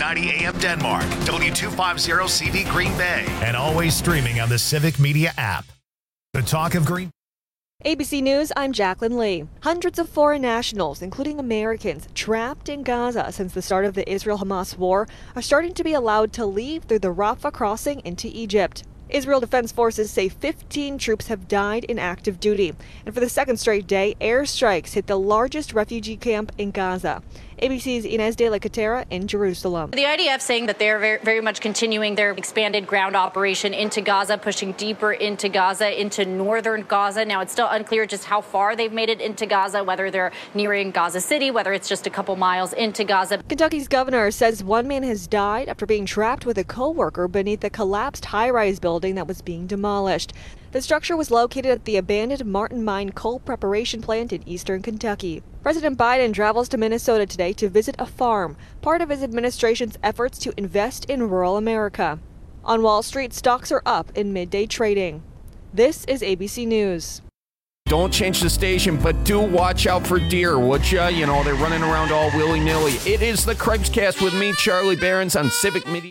690 AM Denmark, W250 CV Green Bay, and always streaming on the Civic Media app. The talk of Green. ABC News, I'm Jacqueline Lee. Hundreds of foreign nationals, including Americans, trapped in Gaza since the start of the Israel-Hamas war, are starting to be allowed to leave through the Rafah crossing into Egypt. Israel Defense Forces say 15 troops have died in active duty. And for the second straight day, airstrikes hit the largest refugee camp in Gaza. ABC's Inez de la Catera in Jerusalem. The IDF saying that they're very much continuing their expanded ground operation into Gaza, pushing deeper into Gaza, into northern Gaza. Now, it's still unclear just how far they've made it into Gaza, whether they're nearing Gaza City, whether it's just a couple miles into Gaza. Kentucky's governor says one man has died after being trapped with a co-worker beneath a collapsed high-rise building that was being demolished. The structure was located at the abandoned Martin Mine coal preparation plant in eastern Kentucky. President Biden travels to Minnesota today to visit a farm, part of his administration's efforts to invest in rural America. On Wall Street, stocks are up in midday trading. This is ABC News. Don't change the station, but do watch out for deer, would ya? You know, they're running around all willy-nilly. It is the Craig's Cast with me, Charlie Behrens, on Civic Media.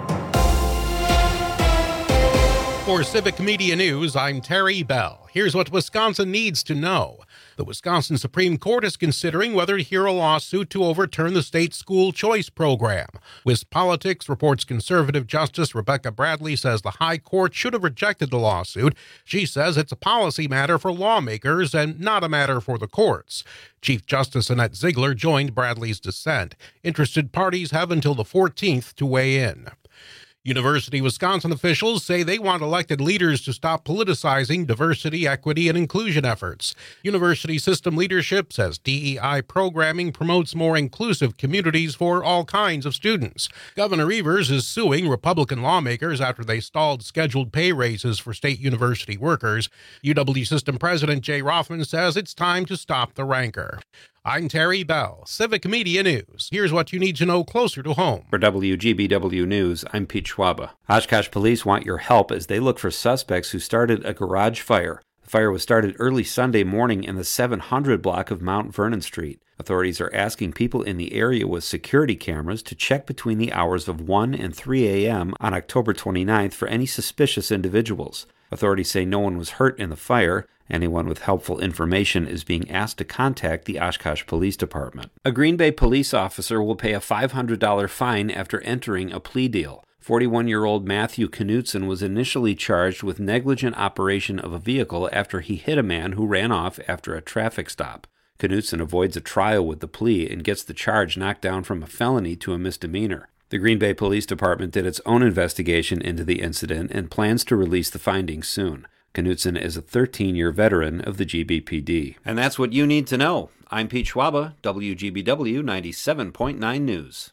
For Civic Media News, I'm Terry Bell. Here's what Wisconsin needs to know. The Wisconsin Supreme Court is considering whether to hear a lawsuit to overturn the state school choice program. WisPolitics reports conservative Justice Rebecca Bradley says the High Court should have rejected the lawsuit. She says it's a policy matter for lawmakers and not a matter for the courts. Chief Justice Annette Ziegler joined Bradley's dissent. Interested parties have until the 14th to weigh in. University of Wisconsin officials say they want elected leaders to stop politicizing diversity, equity, and inclusion efforts. University system leadership says DEI programming promotes more inclusive communities for all kinds of students. Governor Evers is suing Republican lawmakers after they stalled scheduled pay raises for state university workers. UW system president Jay Rothman says it's time to stop the rancor. I'm Terry Bell, Civic Media News. Here's what you need to know closer to home. For WGBW News, I'm Pete Schwaba. Oshkosh police want your help as they look for suspects who started a garage fire. The fire was started early Sunday morning in the 700 block of Mount Vernon Street. Authorities are asking people in the area with security cameras to check between the hours of 1 and 3 a.m. on October 29th for any suspicious individuals. Authorities say no one was hurt in the fire. Anyone with helpful information is being asked to contact the Oshkosh Police Department. A Green Bay police officer will pay a $500 fine after entering a plea deal. 41-year-old Matthew Knutson was initially charged with negligent operation of a vehicle after he hit a man who ran off after a traffic stop. Knutson avoids a trial with the plea and gets the charge knocked down from a felony to a misdemeanor. The Green Bay Police Department did its own investigation into the incident and plans to release the findings soon. Knutson is a 13-year veteran of the GBPD. And that's what you need to know. I'm Pete Schwaba, WGBW 97.9 News.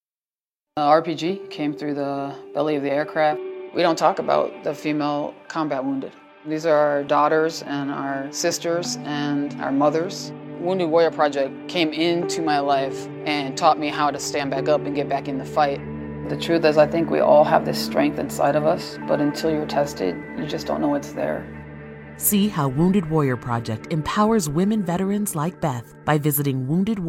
RPG came through the belly of the aircraft. We don't talk about the female combat wounded. These are our daughters and our sisters and our mothers. Wounded Warrior Project came into my life and taught me how to stand back up and get back in the fight. The truth is, I think we all have this strength inside of us, but until you're tested, you just don't know it's there. See how Wounded Warrior Project empowers women veterans like Beth by visiting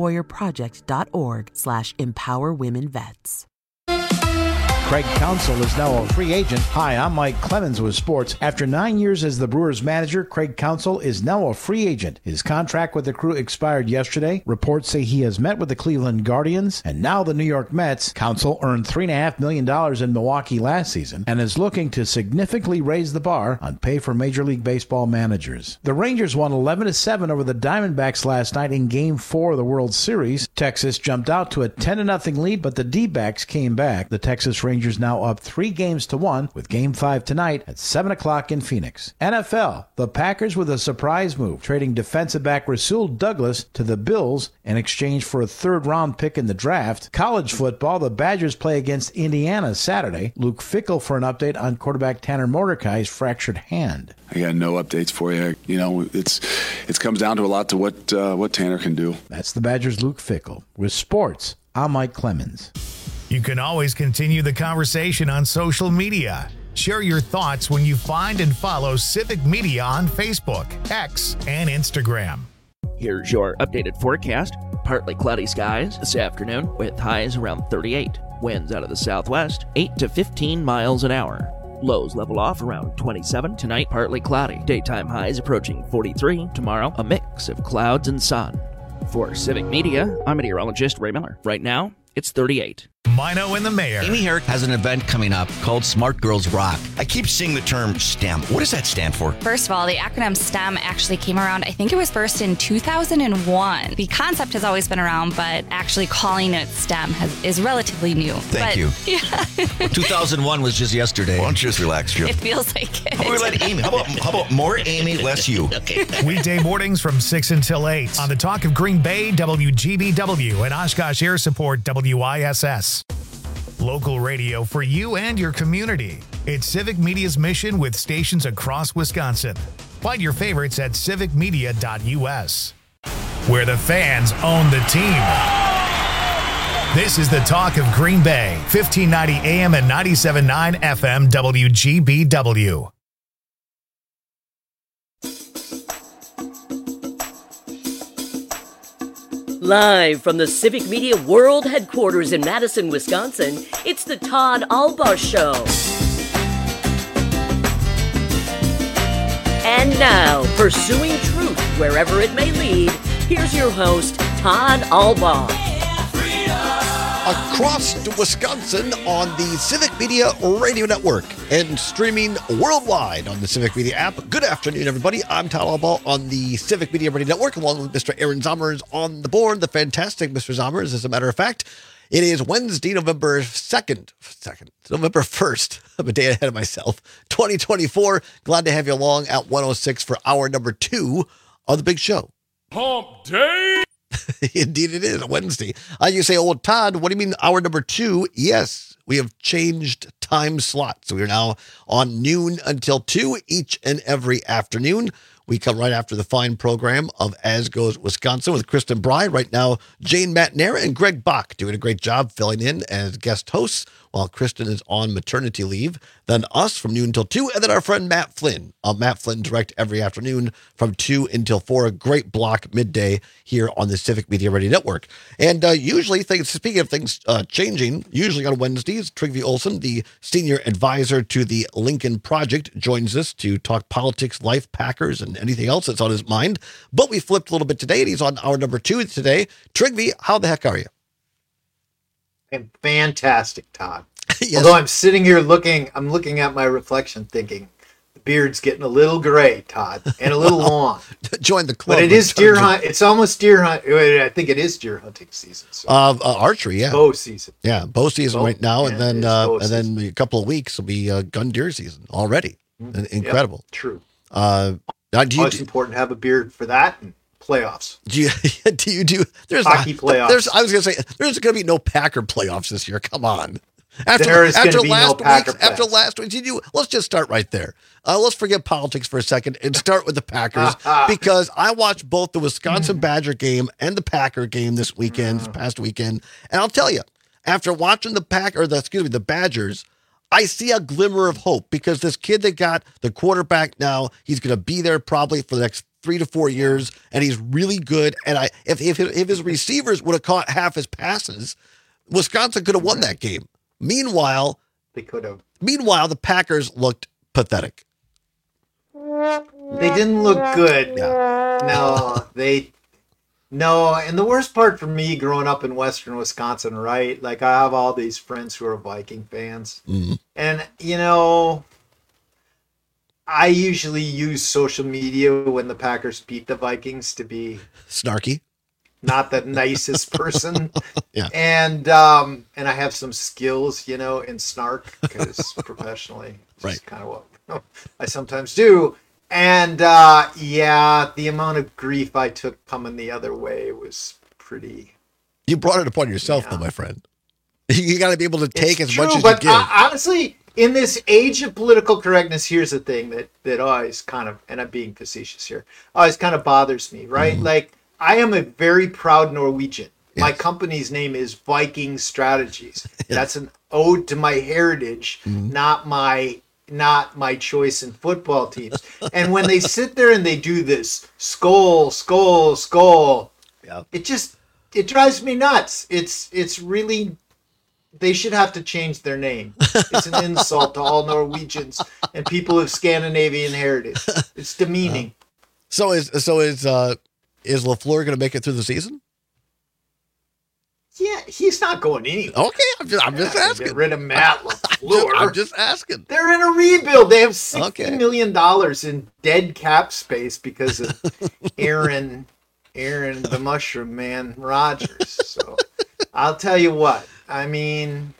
woundedwarriorproject.org/empowerwomenvets. Craig Counsell is now a free agent. Hi, I'm Mike Clemens with sports. After 9 years as the Brewers manager, Craig Counsell is now a free agent. His contract with the Crew expired yesterday. Reports say he has met with the Cleveland Guardians and now the New York Mets. Counsell earned $3.5 million in Milwaukee last season and is looking to significantly raise the bar on pay for Major League Baseball managers. The Rangers won 11-7 over the Diamondbacks last night in Game 4 of the World Series. Texas jumped out to a 10-0 lead, but the D-backs came back. The Texas Rangers now up 3-1 with Game 5 tonight at 7 o'clock in Phoenix. NFL, the Packers with a surprise move, trading defensive back Rasul Douglas to the Bills in exchange for a third-round pick in the draft. College football, the Badgers play against Indiana Saturday. Luke Fickell for an update on quarterback Tanner Mordecai's fractured hand. I got no updates for you. You know, it comes down to a lot to what Tanner can do. That's the Badgers' Luke Fickell. With sports, I'm Mike Clemens. You can always continue the conversation on social media. Share your thoughts when you find and follow Civic Media on Facebook, X, and Instagram. Here's your updated forecast. partly cloudy skies this afternoon with highs around 38. Winds out of the southwest, 8 to 15 miles an hour. Lows level off around 27. Tonight, partly cloudy. Daytime highs approaching 43. Tomorrow, a mix of clouds and sun. For Civic Media, I'm meteorologist Ray Miller. Right now, it's 38. Mino and the Mayor. Amy Herrick has an event coming up called Smart Girls Rock. I keep seeing the term STEM. What does that stand for? First of all, the acronym STEM actually came around, I think it was first in 2001. The concept has always been around, but actually calling it STEM is relatively new. Thank you. Yeah. Well, 2001 was just yesterday. Why don't you just relax, Joe? It feels like it. How about we let Amy? How about more Amy, less you? Okay. Weekday mornings from 6 until 8 on the Talk of Green Bay, WGBW, and Oshkosh Air Support, WISS. Local radio for you and your community. It's Civic Media's mission with stations across Wisconsin. Find your favorites at civicmedia.us, where the fans own the team. This is the Talk of Green Bay, 1590 AM and 97.9 FM WGBW. Live from the Civic Media World Headquarters in Madison, Wisconsin, it's the Todd Albaugh Show. And now, pursuing truth wherever it may lead, here's your host, Todd Albaugh. Across Wisconsin on the Civic Media Radio Network and streaming worldwide on the Civic Media app. Good afternoon, everybody. I'm Todd Albaugh on the Civic Media Radio Network, along with Mr. Aaron Zommers on the board, the fantastic Mr. Zommers. As a matter of fact, it is Wednesday, November 1st. I'm a day ahead of myself. 2024. Glad to have you along at 106 for hour number 2 of the big show. Hump Day! Indeed it is, Wednesday. You say, oh, Todd, what do you mean hour number 2? Yes, we have changed time slots. So we are now on noon until 2 each and every afternoon. We come right after the fine program of As Goes Wisconsin with Kristen Bride. Right now, Jane Matnera and Greg Bach doing a great job filling in as guest hosts while Kristen is on maternity leave. Then us from noon until 2, and then our friend Matt Flynn. Matt Flynn direct every afternoon from 2 until 4. A great block midday here on the Civic Media Radio Network. And usually, speaking of things changing, usually on Wednesdays, Trygve Olsen, the senior advisor to the Lincoln Project, joins us to talk politics, life, Packers, and anything else that's on his mind. But we flipped a little bit today, and he's on hour number 2 today. Trygve, how the heck are you? I'm fantastic, Todd. Yes. Although I'm sitting here looking at my reflection thinking, the beard's getting a little gray, Todd, and a little long. Join the club. But it is deer hunt. It's almost deer hunt. I think it is deer hunting season. So. Archery, yeah. Bow season. Yeah, bow season right now, and then a couple of weeks will be gun deer season already. Incredible. Yep, true. It's important to have a beard for that. And playoffs. Do you do there's hockey playoffs? I was gonna say there's gonna be no Packer playoffs this year. Come on. After last week, let's just start right there. Let's forget politics for a second and start with the Packers because I watched both the Wisconsin Badger game and the Packer game this past weekend, and I'll tell you, after watching the Badgers, I see a glimmer of hope because this kid that got the quarterback now, he's going to be there probably for the next 3 to 4 years, and he's really good. And if his receivers would have caught half his passes, Wisconsin could have won that game. Meanwhile, they could have. Meanwhile, the Packers looked pathetic. They didn't look good. Yeah. No, and the worst part for me growing up in Western Wisconsin, right? Like I have all these friends who are Viking fans. Mm-hmm. And, I usually use social media when the Packers beat the Vikings to be snarky. Not the nicest person. Yeah. And I have some skills, in snark because professionally, it's right. kind of what I sometimes do. And the amount of grief I took coming the other way was pretty. You brought it upon yourself, though, my friend. You got to be able to take as much as but you give. Honestly, in this age of political correctness, here's the thing that always kind of, and I'm being facetious here, always kind of bothers me, right? Mm-hmm. Like, I am a very proud Norwegian. Yes. My company's name is Viking Strategies. Yes. That's an ode to my heritage, not my choice in football teams. And when they sit there and they do this skull, yeah. it just it drives me nuts. It's really, they should have to change their name. It's an insult to all Norwegians and people of Scandinavian heritage. It's demeaning. So is LaFleur going to make it through the season? Yeah, he's not going anywhere. Okay, I'm just asking. Get rid of Matt LaFleur. I'm just asking. They're in a rebuild. They have $60 million in dead cap space because of Aaron the Mushroom Man Rodgers. So I'll tell you what. I mean,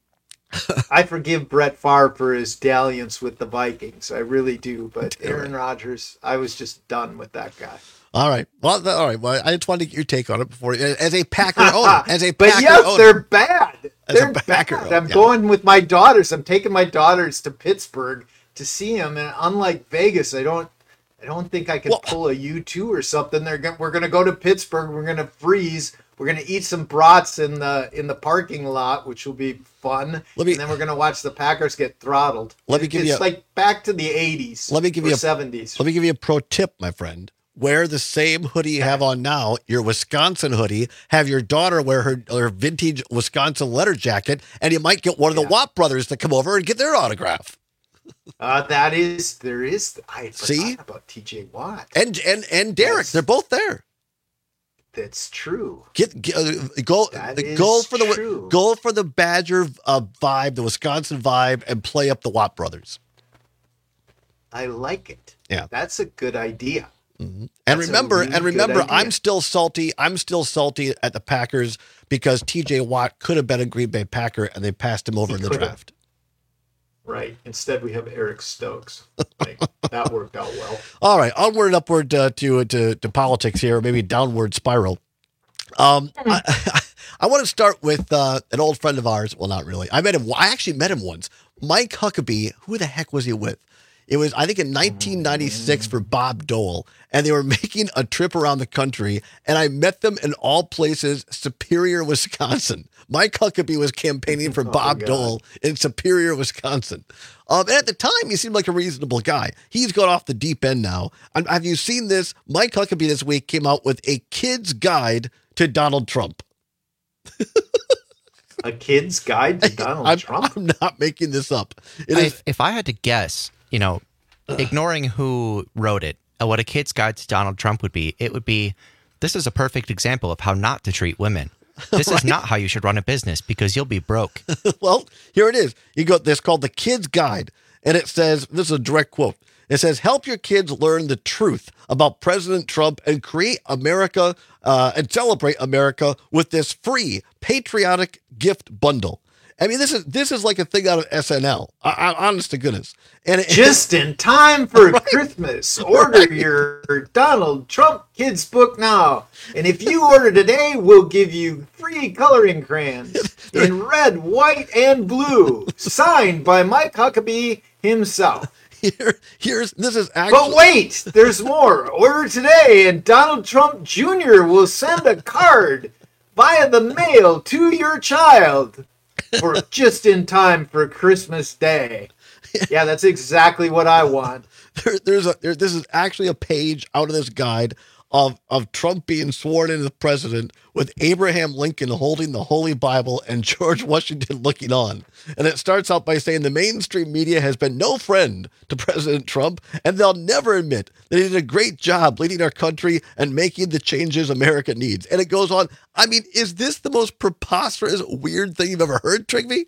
I forgive Brett Favre for his dalliance with the Vikings. I really do. But Aaron Rodgers, I was just done with that guy. All right. Well, I just wanted to get your take on it before, as a Packer owner. But yes, they're bad. They're bad. I'm going with my daughters. I'm taking my daughters to Pittsburgh to see them, and unlike Vegas, I don't think I can pull a U2 or something. We're gonna go to Pittsburgh. We're gonna freeze. We're gonna eat some brats in the parking lot, which will be fun. And then we're gonna watch the Packers get throttled. It's like back to the 80s. Let me give you 70s. Let me give you a pro tip, my friend. Wear the same hoodie you have on now, your Wisconsin hoodie. Have your daughter wear her vintage Wisconsin letter jacket, and you might get one of the Watt brothers to come over and get their autograph. There is. I forgot about TJ Watt and Derek. They're both there. That's true. Go for the Badger vibe, the Wisconsin vibe, and play up the Watt brothers. I like it. Yeah, that's a good idea. Mm-hmm. And remember, I'm still salty. I'm still salty at the Packers because TJ Watt could have been a Green Bay Packer, and they passed him over in the draft. Right. Instead, we have Eric Stokes. That worked out well. All right. Onward and upward to politics here, maybe downward spiral. I want to start with an old friend of ours. Well, not really. I actually met him once. Mike Huckabee. Who the heck was he with? It was, I think, in 1996 for Bob Dole, and they were making a trip around the country, and I met them in all places, Superior, Wisconsin. Mike Huckabee was campaigning for Bob Dole in Superior, Wisconsin. And at the time, he seemed like a reasonable guy. He's gone off the deep end now. Have you seen this? Mike Huckabee this week came out with a kid's guide to Donald Trump. A kid's guide to Donald Trump? I'm not making this up. If I had to guess, ignoring who wrote it, what a kid's guide to Donald Trump would be, it would be, this is a perfect example of how not to treat women. This is not how you should run a business because you'll be broke. Well, here it is. You got this called the Kid's Guide. And it says, this is a direct quote. It says, help your kids learn the truth about President Trump and create America and celebrate America with this free patriotic gift bundle. I mean, this is like a thing out of SNL. Honest to goodness. And just in time for Christmas. Order your Donald Trump kids book now. And if you order today, we'll give you free coloring crayons in red, white, and blue. Signed by Mike Huckabee himself. This is actually. But wait, there's more. Order today, and Donald Trump Jr. will send a card via the mail to your child. For just in time for Christmas Day. Yeah, that's exactly what I want. This is actually a page out of this guide of Trump being sworn in as president with Abraham Lincoln holding the Holy Bible and George Washington looking on. And it starts out by saying the mainstream media has been no friend to President Trump, and they'll never admit that he did a great job leading our country and making the changes America needs. And it goes on. I mean, is this the most preposterous, weird thing you've ever heard, Trigby?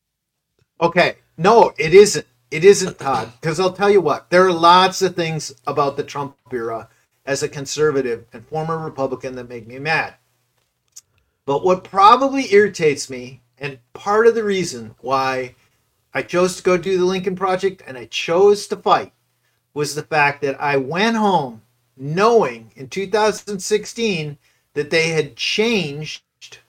Okay. No, it isn't. It isn't, Todd. Because I'll tell you what, there are lots of things about the Trump era as a conservative and former Republican that make me mad. But what probably irritates me, and part of the reason why I chose to go do the Lincoln Project and I chose to fight, was the fact that I went home knowing in 2016 that they had changed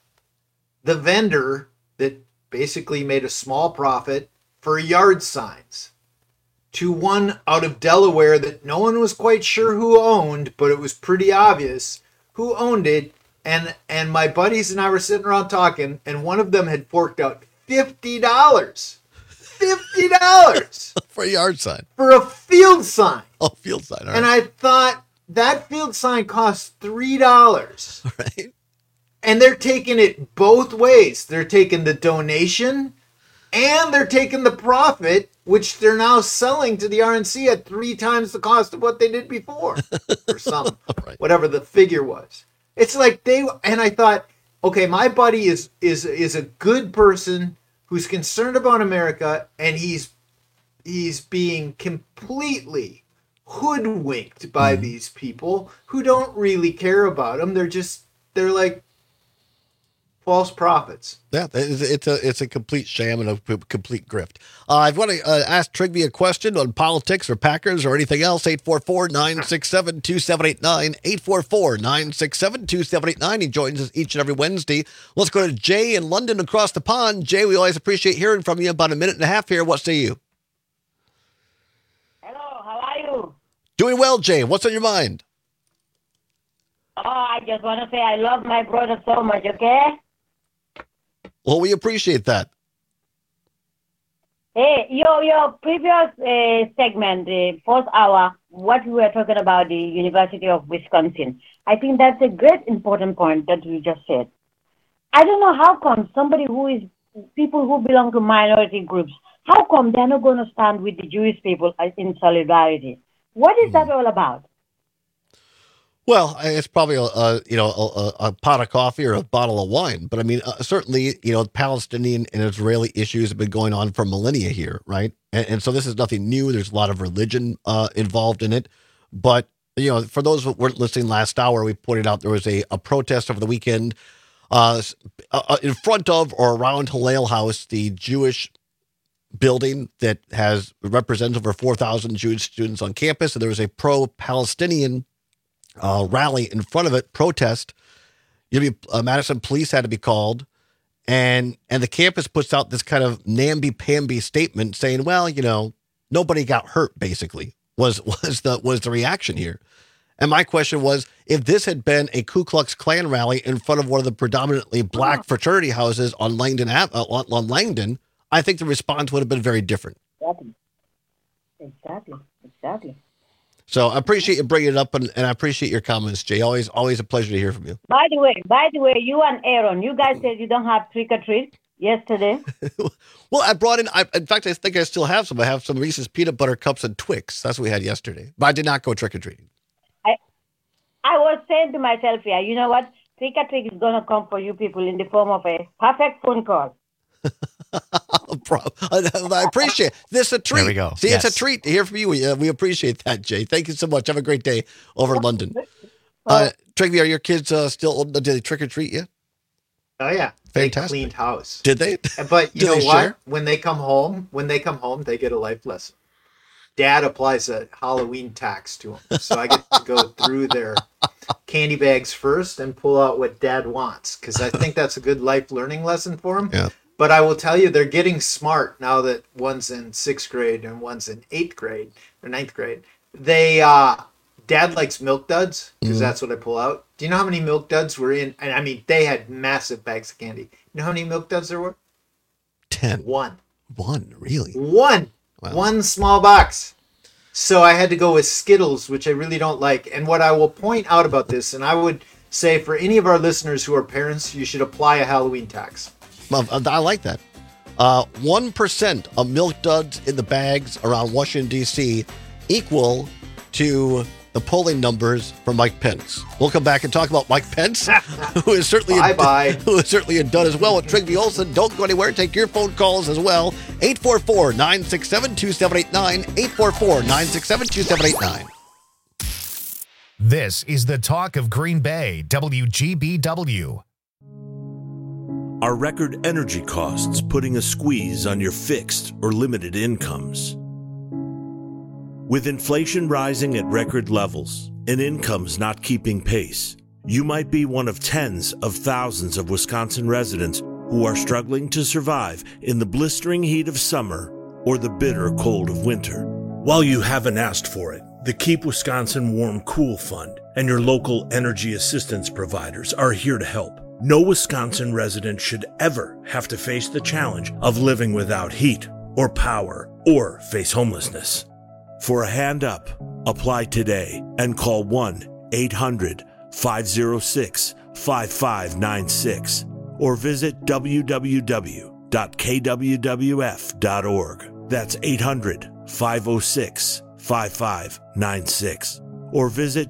the vendor that basically made a small profit for yard signs to one out of Delaware that no one was quite sure who owned, but it was pretty obvious who owned it. And my buddies and I were sitting around talking, and one of them had forked out $50. $50 for a yard sign. For a field sign. Oh, field sign. All right. And I thought that field sign cost $3. Right. And they're taking it both ways. They're taking the donation and they're taking the profit, which they're now selling to the RNC at 3 times the cost of what they did before, or some, whatever the figure was. It's like and I thought, okay, my buddy is a good person who's concerned about America, and he's being completely hoodwinked by these people who don't really care about him. They're like false prophets. Yeah, it's a complete sham and a complete grift. I want to ask Trigby a question on politics or Packers or anything else. 844-967-2789. 844-967-2789. He joins us each and every Wednesday. Let's go to Jay in London across the pond. Jay, we always appreciate hearing from you. About a minute and a half here. What say you? Hello, how are you? Doing well, Jay. What's on your mind? Oh, I just want to say I love my brother so much, okay? Well, we appreciate that. Hey, your previous segment, the first hour, what we were talking about, the University of Wisconsin, I think that's a great important point that you just said. I don't know how come people who belong to minority groups, how come they're not going to stand with the Jewish people in solidarity? What is that all about? Well, it's probably a pot of coffee or a bottle of wine, but I mean, certainly, Palestinian and Israeli issues have been going on for millennia here, right? And so this is nothing new. There's a lot of religion involved in it, but for those who weren't listening last hour, we pointed out there was a protest over the weekend in front of or around Hillel House, the Jewish building that represents over 4,000 Jewish students on campus, and there was a pro-Palestinian rally in front of it, protest. Madison police had to be called, and the campus puts out this kind of namby-pamby statement saying, well, nobody got hurt, basically, was the reaction here. And my question was, if this had been a Ku Klux Klan rally in front of one of the predominantly black fraternity houses on Langdon, I think the response would have been very different. Exactly. So I appreciate you bringing it up, and I appreciate your comments, Jay. Always a pleasure to hear from you. By the way, you and Aaron, you guys said you don't have trick or treat yesterday. Well, I brought in fact, I think I still have some. I have some Reese's peanut butter cups and Twix. That's what we had yesterday. But I did not go trick or treating. I was saying to myself here, you know what? Trick or treat is going to come for you people in the form of a perfect phone call. I appreciate it. This is a treat. There we go. See, It's a treat to hear from you. We appreciate that, Jay. Thank you so much. Have a great day over in London. Trigby, are your kids still old? Did they trick or treat yet? Oh yeah, fantastic. They cleaned house. Did they? But you know what? Share? When they come home, they get a life lesson. Dad applies a Halloween tax to them, so I get to go through their candy bags first and pull out what Dad wants, because I think that's a good life learning lesson for them. Yeah. But I will tell you, they're getting smart now that one's in 6th grade and one's in 8th grade or 9th grade. Dad likes Milk Duds because that's what I pull out. Do you know how many Milk Duds were in? And I mean, they had massive bags of candy. You know how many Milk Duds there were? 10. One, really? One. Wow. One small box. So I had to go with Skittles, which I really don't like. And what I will point out about this, and I would say for any of our listeners who are parents, you should apply a Halloween tax. I like that. 1% of Milk Duds in the bags around Washington, D.C. equal to the polling numbers for Mike Pence. We'll come back and talk about Mike Pence, who is certainly a dud as well with Trigby Olson. Don't go anywhere. Take your phone calls as well. 844-967-2789. 844-967-2789. This is the talk of Green Bay, WGBW. Are record energy costs putting a squeeze on your fixed or limited incomes? With inflation rising at record levels and incomes not keeping pace, you might be one of tens of thousands of Wisconsin residents who are struggling to survive in the blistering heat of summer or the bitter cold of winter. While you haven't asked for it, the Keep Wisconsin Warm Cool Fund and your local energy assistance providers are here to help. No Wisconsin resident should ever have to face the challenge of living without heat or power or face homelessness. For a hand up, apply today and call 1-800-506 5596 or visit www.kwwf.org. That's 800-506-5596 or visit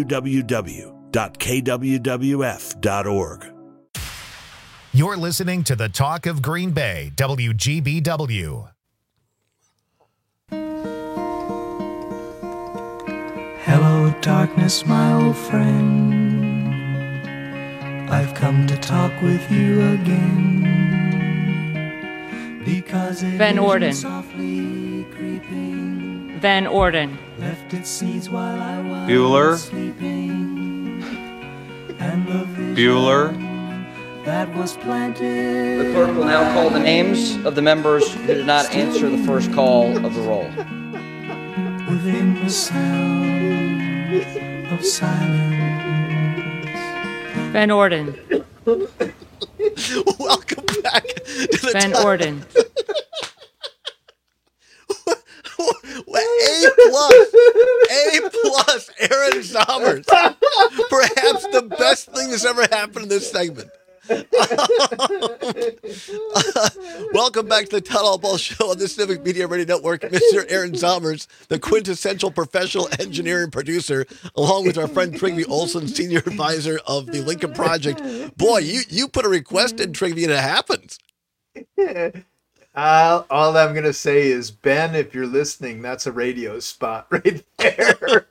www.kwwf.org. You're listening to the Talk of Green Bay, WGBW. Hello, darkness, my old friend. I've come to talk with you again. Because it Van Orden. softly creeping. Van Orden. Left its seeds while I was Bueller. sleeping. And the vision Bueller. that was planted. The clerk will now call the names of the members who did not answer the first call of the roll. Within the sound of silence. Van Orden. Welcome back to the Van Orden. A plus, Aaron Sommers. Perhaps the best thing that's ever happened in this segment. Welcome back to the Town Hall Ball Show on the Civic Media Radio Network. Mr. Aaron Sommers, the quintessential professional engineer and producer, along with our friend Trygve Olsen, senior advisor of the Lincoln Project. Boy, you put a request in, Trygve, and it happens. All I'm going to say is, Ben, if you're listening, that's a radio spot right there.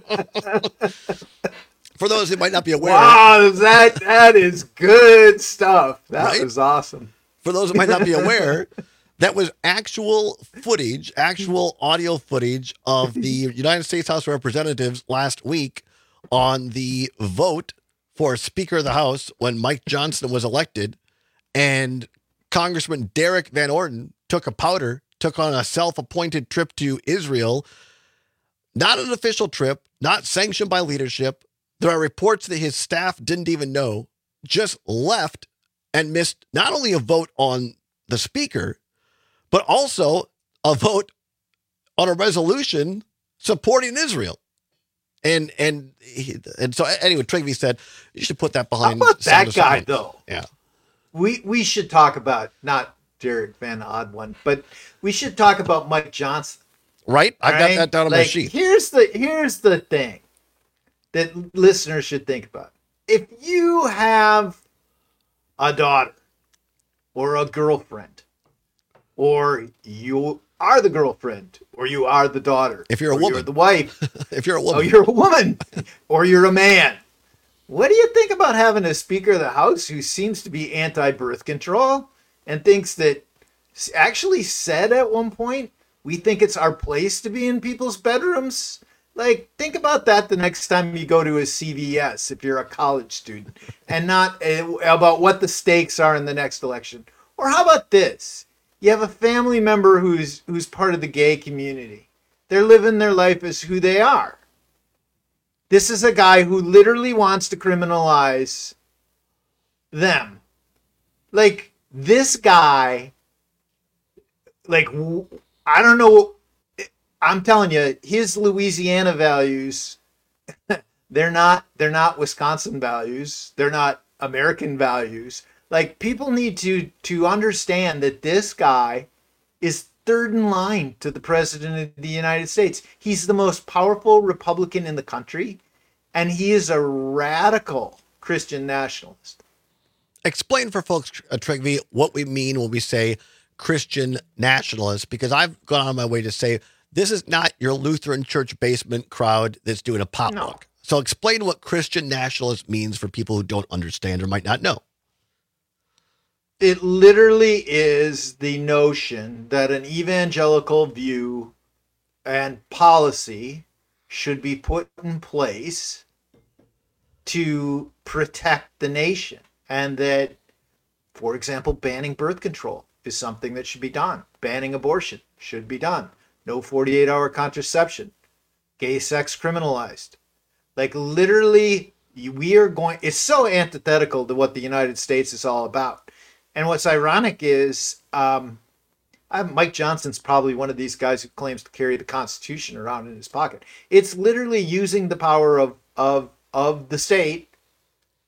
For those who might not be aware. Wow, that is good stuff. That was awesome. For those who might not be aware, that was actual audio footage of the United States House of Representatives last week on the vote for Speaker of the House when Mike Johnson was elected. And Congressman Derek Van Orden took on a self-appointed trip to Israel. Not an official trip, not sanctioned by leadership. There are reports that his staff didn't even know, just left and missed not only a vote on the speaker, but also a vote on a resolution supporting Israel. And so anyway, Trygve said, you should put that behind. How about that guy, though? Yeah. We should talk about, not Derek Van Oddone, but we should talk about Mike Johnson. Right? I got that down on my sheet. Here's the thing that listeners should think about. If you have a daughter or a girlfriend, or you are the girlfriend, or you are the daughter, if you're a woman, you're the wife, if you're a woman, or you're a woman, or you're a man, what do you think about having a Speaker of the House who seems to be anti-birth control and thinks that, actually said at one point, we think it's our place to be in people's bedrooms? Like, think about that the next time you go to a CVS if you're a college student, and not about what the stakes are in the next election. Or how about this? You have a family member who's part of the gay community. They're living their life as who they are. This is a guy who literally wants to criminalize them. Like, this guy, like, I don't know. I'm telling you, his Louisiana values, they're not Wisconsin values. They're not American values. Like, people need to understand that this guy is third in line to the president of the United States. He's the most powerful Republican in the country, and he is a radical Christian nationalist. Explain for folks, Trygve, what we mean when we say Christian nationalist, because I've gone on my way to say, this is not your Lutheran church basement crowd that's doing a potluck. No. So explain what Christian nationalist means for people who don't understand or might not know. It literally is the notion that an evangelical view and policy should be put in place to protect the nation. And that, for example, banning birth control is something that should be done. Banning abortion should be done. No 48-hour contraception. Gay sex criminalized. Like, literally, it's so antithetical to what the United States is all about. And what's ironic is Mike Johnson's probably one of these guys who claims to carry the Constitution around in his pocket. It's literally using the power of the state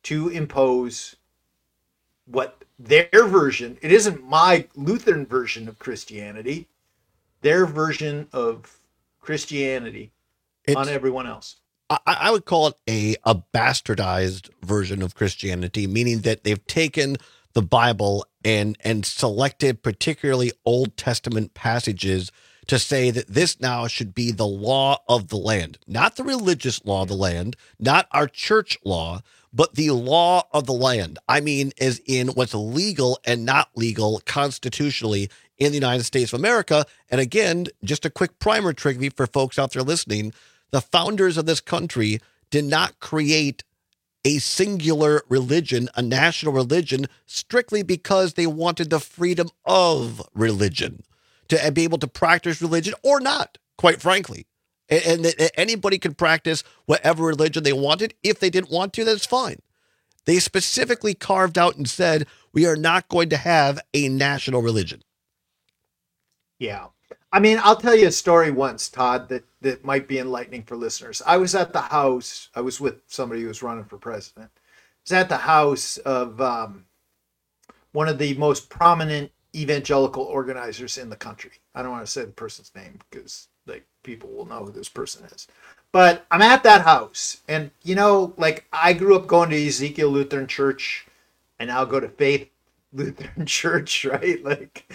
to impose what their version, it isn't my Lutheran version of Christianity, their version of Christianity on everyone else. I would call it a bastardized version of Christianity, meaning that they've taken the Bible and selected particularly Old Testament passages to say that this now should be the law of the land, not the religious law of the land, not our church law, but the law of the land. I mean, as in what's legal and not legal constitutionally in the United States of America. And again, just a quick primer, Trigby, for folks out there listening, the founders of this country did not create a singular religion, a national religion, strictly because they wanted the freedom of religion, to be able to practice religion or not, quite frankly. And anybody could practice whatever religion they wanted. If they didn't want to, that's fine. They specifically carved out and said, we are not going to have a national religion. Yeah. I mean, I'll tell you a story once, Todd, that might be enlightening for listeners. I was at the house. I was with somebody who was running for president. I was at the house of one of the most prominent evangelical organizers in the country. I don't want to say the person's name because like people will know who this person is. But I'm at that house, and you know, like I grew up going to Ezekiel Lutheran Church, and now go to Faith Lutheran Church, right? Like,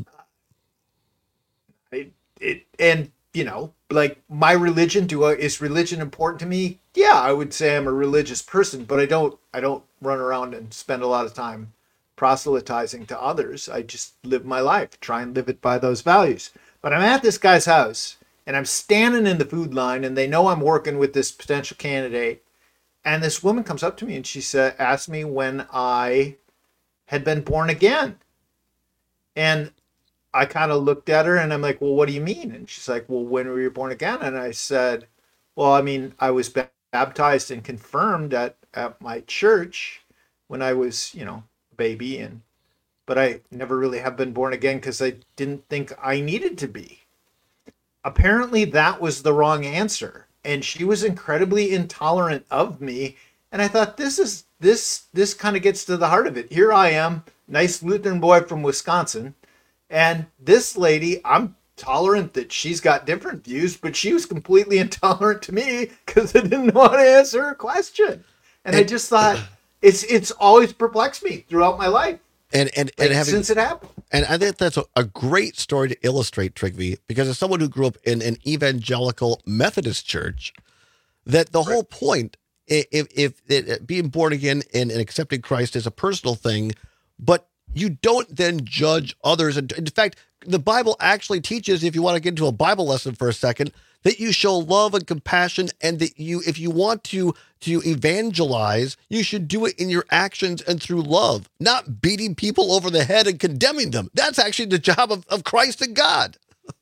and you know, like my religion. Is religion important to me? Yeah, I would say I'm a religious person, but I don't run around and spend a lot of time proselytizing to others. I just live my life, try and live it by those values. But I'm at this guy's house, and I'm standing in the food line, and they know I'm working with this potential candidate. And this woman comes up to me, and she asked me when I had been born again. And I kind of looked at her, and I'm like, well, what do you mean? And she's like, well, when were you born again? And I said, well, I mean, I was baptized and confirmed at my church when I was, you know, baby, but I never really have been born again because I didn't think I needed to be. Apparently that was the wrong answer, and she was incredibly intolerant of me, and I thought this kind of gets to the heart of it. Here I am, nice Lutheran boy from Wisconsin, and this lady, I'm tolerant that she's got different views, but she was completely intolerant to me because I didn't know how to answer her question. And I just thought it's always perplexed me throughout my life. And since it happened. And I think that's a great story to illustrate, Trigby, because as someone who grew up in an evangelical Methodist church, that the whole point, if being born again and accepting Christ is a personal thing, but you don't then judge others. And in fact, the Bible actually teaches, if you want to get into a Bible lesson for a second, that you show love and compassion, and that if you want to evangelize, you should do it in your actions and through love, not beating people over the head and condemning them. That's actually the job of Christ and God.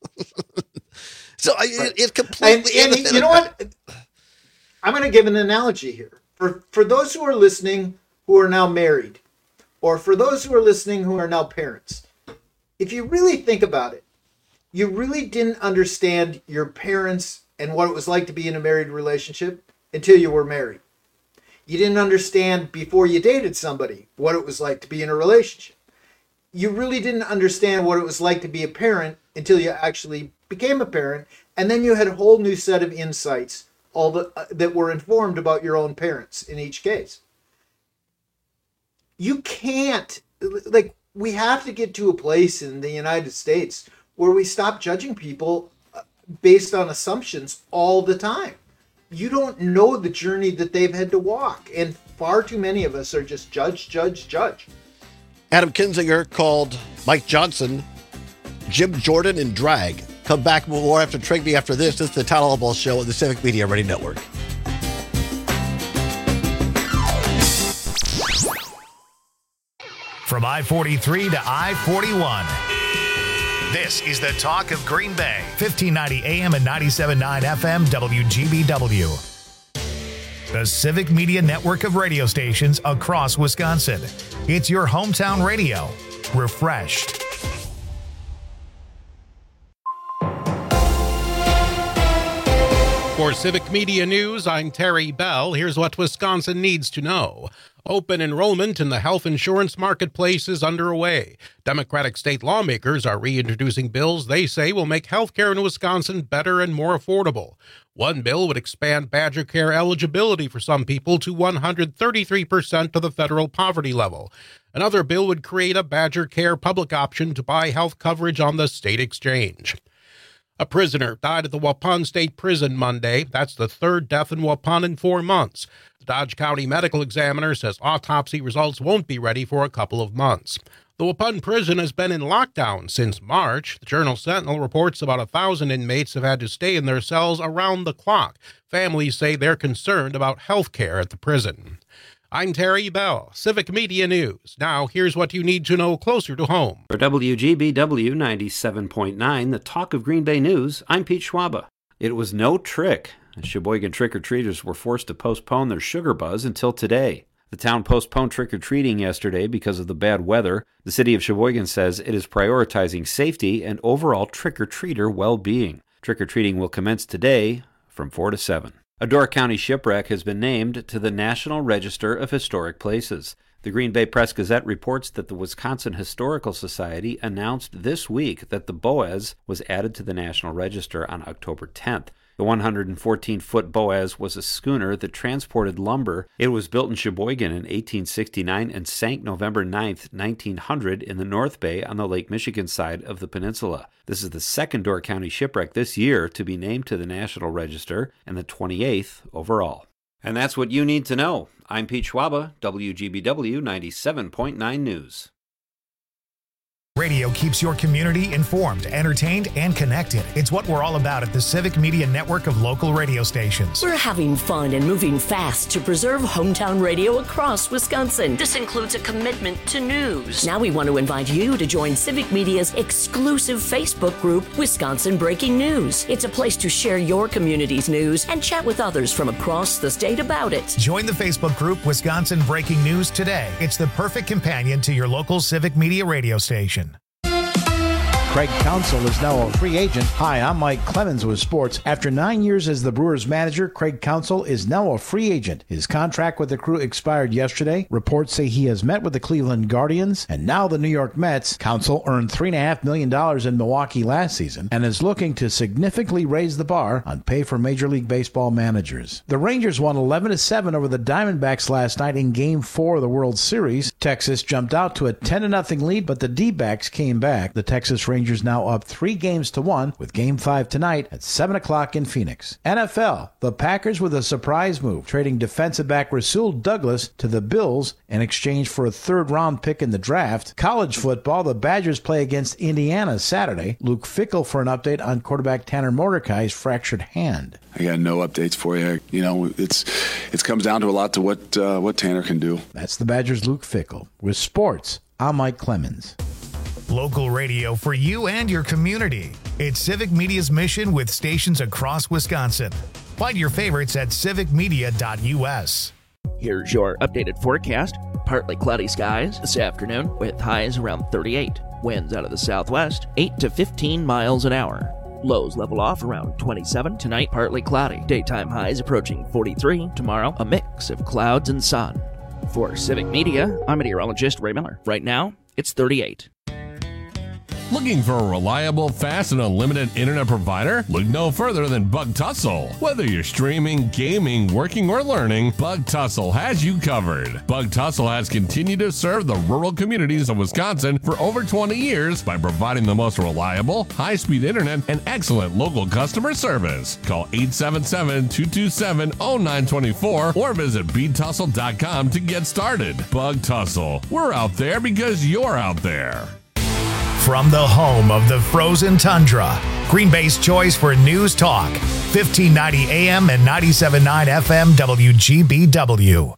So it's completely. And you know what? I'm going to give an analogy here. For those who are listening who are now married, or for those who are listening who are now parents, if you really think about it, you really didn't understand your parents and what it was like to be in a married relationship until you were married. You didn't understand before you dated somebody what it was like to be in a relationship. You really didn't understand what it was like to be a parent until you actually became a parent, and then you had a whole new set of insights that were informed about your own parents in each case. You can't, like, we have to get to a place in the United States where we stop judging people based on assumptions all the time. You don't know the journey that they've had to walk, and far too many of us are just judge. Adam Kinzinger called Mike Johnson Jim Jordan in drag. Come back more after Trigby after this. This is the Todd Alabal Show on the Civic Media Radio Network. From I-43 to I-41. This is the talk of Green Bay, 1590 AM and 97.9 FM WGBW. The Civic Media network of radio stations across Wisconsin. It's your hometown radio. Refreshed. For Civic Media News, I'm Terry Bell. Here's what Wisconsin needs to know. Open enrollment in the health insurance marketplace is underway. Democratic state lawmakers are reintroducing bills they say will make health care in Wisconsin better and more affordable. One bill would expand Badger Care eligibility for some people to 133% of the federal poverty level. Another bill would create a Badger Care public option to buy health coverage on the state exchange. A prisoner died at the Waupun State Prison Monday. That's the third death in Waupun in 4 months. The Dodge County Medical Examiner says autopsy results won't be ready for a couple of months. The Waupun prison has been in lockdown since March. The Journal Sentinel reports about 1,000 inmates have had to stay in their cells around the clock. Families say they're concerned about health care at the prison. I'm Terry Bell, Civic Media News. Now, here's what you need to know closer to home. For WGBW 97.9, the Talk of Green Bay News, I'm Pete Schwaba. It was no trick. Sheboygan trick-or-treaters were forced to postpone their sugar buzz until today. The town postponed trick-or-treating yesterday because of the bad weather. The city of Sheboygan says it is prioritizing safety and overall trick-or-treater well-being. Trick-or-treating will commence today from 4 to 7. A Door County shipwreck has been named to the National Register of Historic Places. The Green Bay Press-Gazette reports that the Wisconsin Historical Society announced this week that the Boaz was added to the National Register on October 10th. The 114-foot Boaz was a schooner that transported lumber. It was built in Sheboygan in 1869 and sank November 9th, 1900 in the North Bay on the Lake Michigan side of the peninsula. This is the second Door County shipwreck this year to be named to the National Register and the 28th overall. And that's what you need to know. I'm Pete Schwaba, WGBW 97.9 News. Radio keeps your community informed, entertained, and connected. It's what we're all about at the Civic Media Network of local radio stations. We're having fun and moving fast to preserve hometown radio across Wisconsin. This includes a commitment to news. Now we want to invite you to join Civic Media's exclusive Facebook group, Wisconsin Breaking News. It's a place to share your community's news and chat with others from across the state about it. Join the Facebook group, Wisconsin Breaking News, today. It's the perfect companion to your local Civic Media radio station. Craig Counsell is now a free agent. Hi, I'm Mike Clemens with sports. After 9 years as the Brewers manager, Craig Counsell is now a free agent. His contract with the crew expired yesterday. Reports say he has met with the Cleveland Guardians and now the New York Mets. Counsell earned $3.5 million in Milwaukee last season and is looking to significantly raise the bar on pay for Major League Baseball managers. The Rangers won 11-7 over the Diamondbacks last night in Game 4 of the World Series. Texas jumped out to a 10-0 lead, but the D-backs came back. The Texas Rangers now up 3-1 with Game 5 tonight at 7 o'clock in Phoenix. NFL, the Packers with a surprise move, trading defensive back Rasul Douglas to the Bills in exchange for a third-round pick in the draft. College football, the Badgers play against Indiana Saturday. Luke Fickell for an update on quarterback Tanner Mordecai's fractured hand. I got no updates for you. You know, it comes down to a lot to what Tanner can do. That's the Badgers' Luke Fickell. With sports, I'm Mike Clemens. Local radio for you and your community. It's Civic Media's mission with stations across Wisconsin. Find your favorites at civicmedia.us. Here's your updated forecast. Partly cloudy skies this afternoon with highs around 38. Winds out of the southwest, 8 to 15 miles an hour. Lows level off around 27. Tonight, partly cloudy. Daytime highs approaching 43. Tomorrow, a mix of clouds and sun. For Civic Media, I'm meteorologist Ray Miller. Right now, it's 38. Looking for a reliable, fast, and unlimited internet provider? Look no further than Bug Tussle. Whether you're streaming, gaming, working, or learning, Bug Tussle has you covered. Bug Tussle has continued to serve the rural communities of Wisconsin for over 20 years by providing the most reliable, high-speed internet and excellent local customer service. Call 877-227-0924 or visit btussle.com to get started. Bug Tussle. We're out there because you're out there. From the home of the frozen tundra, Green Bay's choice for news talk, 1590 AM and 97.9 FM WGBW.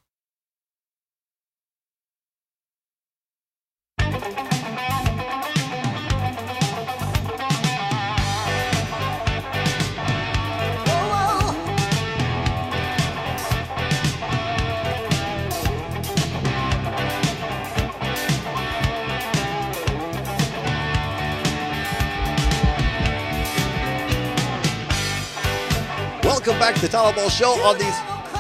Welcome back to the Todd Ball Show on these.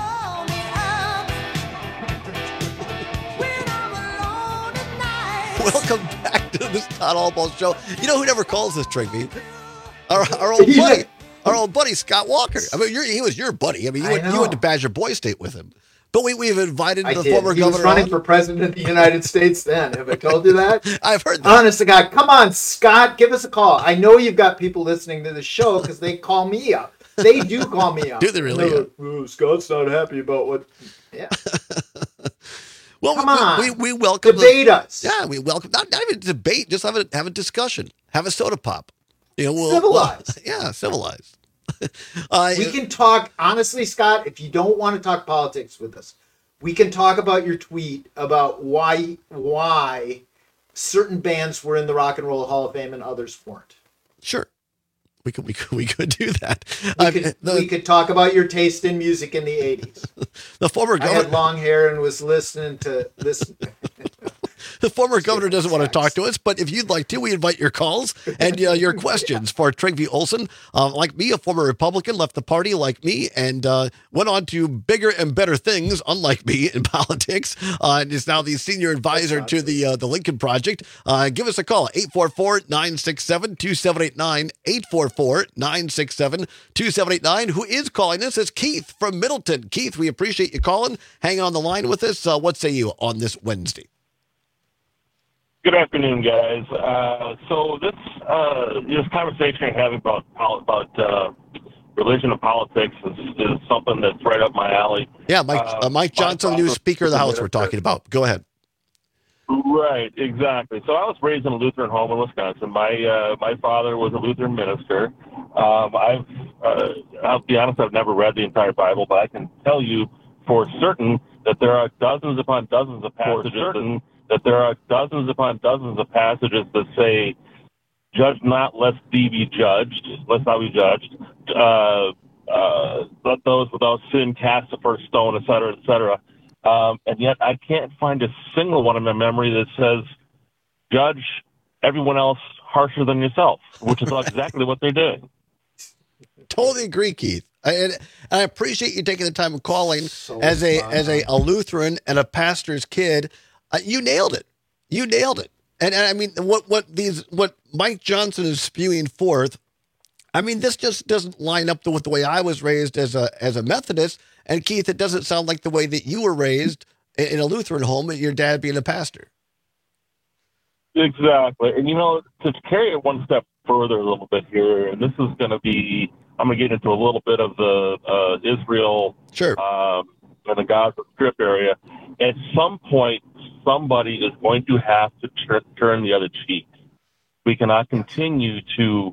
Welcome back to this Todd Ball Show. You know who never calls this, Trinky? Our old buddy Scott Walker. I mean, he was your buddy. I mean, you went to Badger Boy State with him. But we've invited the former governor. He was running for president of the United States then. Have I told you that? I've heard that. Honest to God, come on, Scott, give us a call. I know you've got people listening to the show because they call me up. They do call me up. Do they really? Like, oh, Scott's not happy about what. Yeah. Well, come on. We welcome debate us. Yeah, we welcome not even debate. Just have a discussion. Have a soda pop. Civilized. Civilized. We can talk honestly, Scott. If you don't want to talk politics with us, we can talk about your tweet about why certain bands were in the Rock and Roll Hall of Fame and others weren't. Sure, we could do that. We could talk about your taste in music in the 80s. The former governor I had long hair and was listening to this. The former governor doesn't want to talk to us, but if you'd like to, we invite your calls and your questions for Trygve Olsen. Like me, a former Republican, left the party like me, and went on to bigger and better things, unlike me, in politics, and is now the senior advisor to the Lincoln Project. Give us a call, 844-967-2789, 844-967-2789. Who is calling us is Keith from Middleton. Keith, we appreciate you calling. Hang on the line with us. What say you on this Wednesday? Good afternoon, guys. So this conversation you're having about religion and politics is something that's right up my alley. Yeah, Mike Johnson, the new Speaker of the House, we're talking about. Go ahead. Right, exactly. So I was raised in a Lutheran home in Wisconsin. My father was a Lutheran minister. I'll be honest, I've never read the entire Bible, but I can tell you for certain that there are dozens upon dozens of passages that say, "Judge not, lest thee be judged. Let's not be judged. Let those without sin cast the first stone," etc., etc. And yet, I can't find a single one in my memory that says, "Judge everyone else harsher than yourself," which is exactly what they're doing. Totally agree, Keith. And I appreciate you taking the time of calling as a Lutheran and a pastor's kid. You nailed it. And I mean, what Mike Johnson is spewing forth, I mean, this just doesn't line up with the way I was raised as a Methodist. And Keith, it doesn't sound like the way that you were raised in a Lutheran home, and your dad being a pastor. Exactly. And, to carry it one step further a little bit here, and this is going to be, I'm going to get into a little bit of the Israel and the Gaza Strip area. At some point, somebody is going to have to turn the other cheek. We cannot continue to,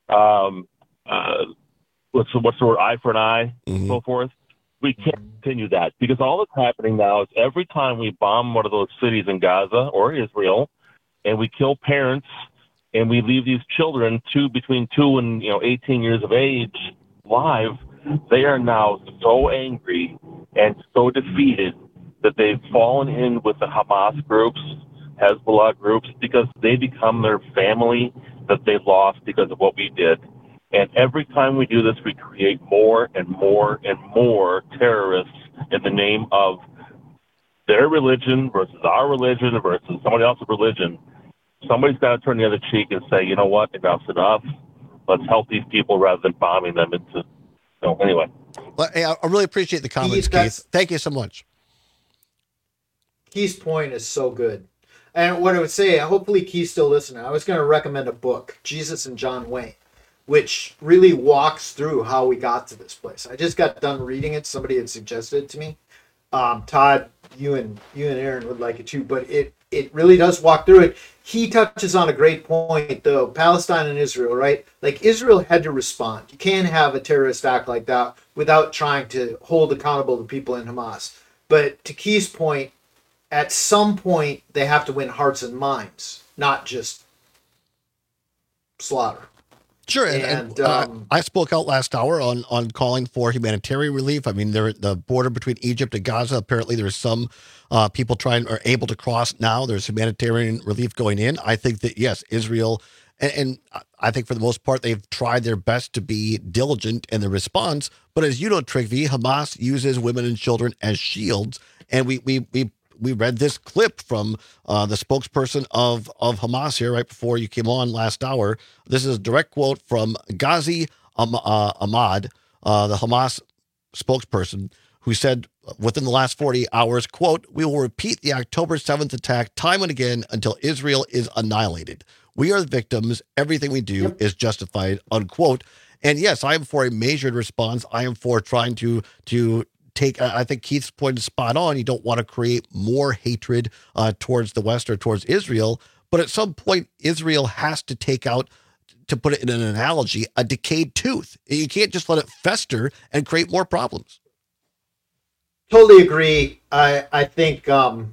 what's the word, eye for an eye, and so forth. We can't continue that, because all that's happening now is every time we bomb one of those cities in Gaza or Israel, and we kill parents, and we leave these children between 2 and 18 years of age live, they are now so angry and so defeated that they've fallen in with the Hamas groups, Hezbollah groups, because they become their family that they lost because of what we did. And every time we do this, we create more and more and more terrorists in the name of their religion versus our religion versus somebody else's religion. Somebody's got to turn the other cheek and say, you know what, enough's enough. Let's help these people rather than bombing them into. So anyway. Well, hey, I really appreciate the comments, Keith. Thank you so much. Keith's point is so good. And what I would say, hopefully Keith's still listening. I was going to recommend a book, Jesus and John Wayne, which really walks through how we got to this place. I just got done reading it. Somebody had suggested it to me. Todd, you and Aaron would like it too, but it really does walk through it. He touches on a great point, though. Palestine and Israel, right? Like, Israel had to respond. You can't have a terrorist act like that without trying to hold accountable the people in Hamas. But to Keith's point, at some point, they have to win hearts and minds, not just slaughter. Sure, and I spoke out last hour on calling for humanitarian relief. I mean, the border between Egypt and Gaza, apparently there's some people are able to cross now. There's humanitarian relief going in. I think that, yes, Israel And I think for the most part, they've tried their best to be diligent in the response. But as you know, Trygve, Hamas uses women and children as shields. And we read this clip from the spokesperson of Hamas here right before you came on last hour. This is a direct quote from Ghazi Ahmad, the Hamas spokesperson, who said within the last 40 hours, quote, "We will repeat the October 7th attack time and again until Israel is annihilated. We are the victims. Everything we do is justified," unquote. And yes, I am for a measured response. I am for trying to take, I think Keith's point is spot on. You don't want to create more hatred towards the West or towards Israel. But at some point, Israel has to take out, to put it in an analogy, a decayed tooth. You can't just let it fester and create more problems. Totally agree. I think the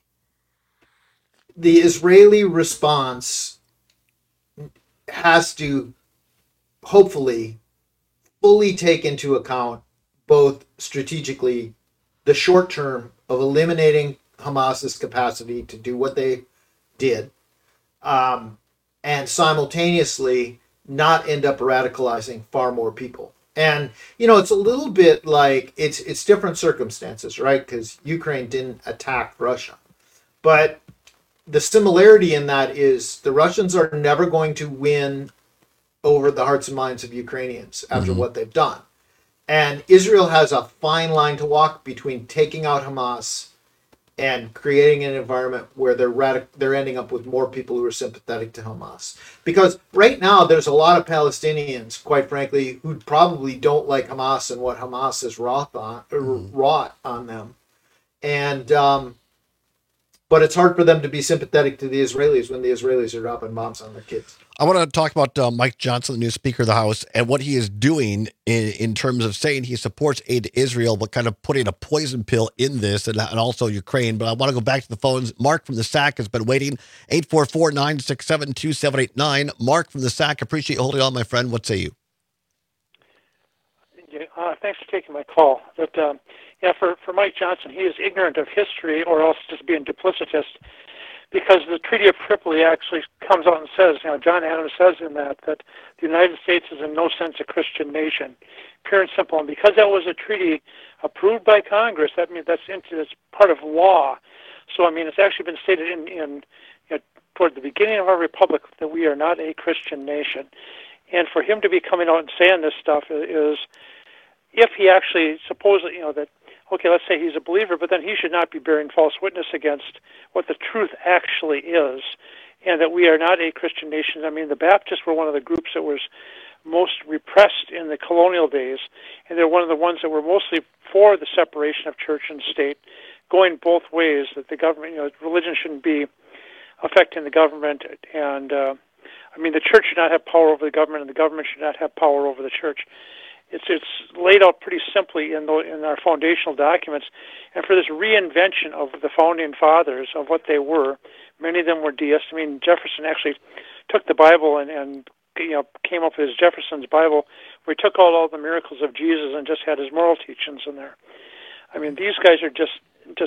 Israeli response has to hopefully fully take into account both strategically the short term of eliminating Hamas's capacity to do what they did, and simultaneously not end up radicalizing far more people. And, it's a little bit like it's different circumstances, right? Because Ukraine didn't attack Russia. But the similarity in that is the Russians are never going to win over the hearts and minds of Ukrainians after what they've done. And Israel has a fine line to walk between taking out Hamas and creating an environment where they're ending up with more people who are sympathetic to Hamas. Because right now there's a lot of Palestinians, quite frankly, who probably don't like Hamas and what Hamas has wrought on them. And but it's hard for them to be sympathetic to the Israelis when the Israelis are dropping bombs on their kids. I want to talk about Mike Johnson, the new Speaker of the House, and what he is doing in terms of saying he supports aid to Israel, but kind of putting a poison pill in this, and also Ukraine. But I want to go back to the phones. Mark from the SAC has been waiting. 844-967-2789. Mark from the SAC, appreciate you holding on, my friend. What say you? Thanks for taking my call. But for Mike Johnson, he is ignorant of history or else just being duplicitous, because the Treaty of Tripoli actually comes out and says, John Adams says in that the United States is in no sense a Christian nation, pure and simple. And because that was a treaty approved by Congress, that means that's part of law. So it's actually been stated in toward the beginning of our republic that we are not a Christian nation. And for him to be coming out and saying this stuff is, if he actually supposes, okay, let's say he's a believer, but then he should not be bearing false witness against what the truth actually is, and that we are not a Christian nation. The Baptists were one of the groups that was most repressed in the colonial days, and they're one of the ones that were mostly for the separation of church and state, going both ways, that the government, religion shouldn't be affecting the government, and the church should not have power over the government, and the government should not have power over the church. It's laid out pretty simply in our foundational documents, and for this reinvention of the founding fathers of what they were, many of them were deists. Jefferson actually took the Bible and came up with his Jefferson's Bible, where he took all the miracles of Jesus and just had his moral teachings in there. These guys are just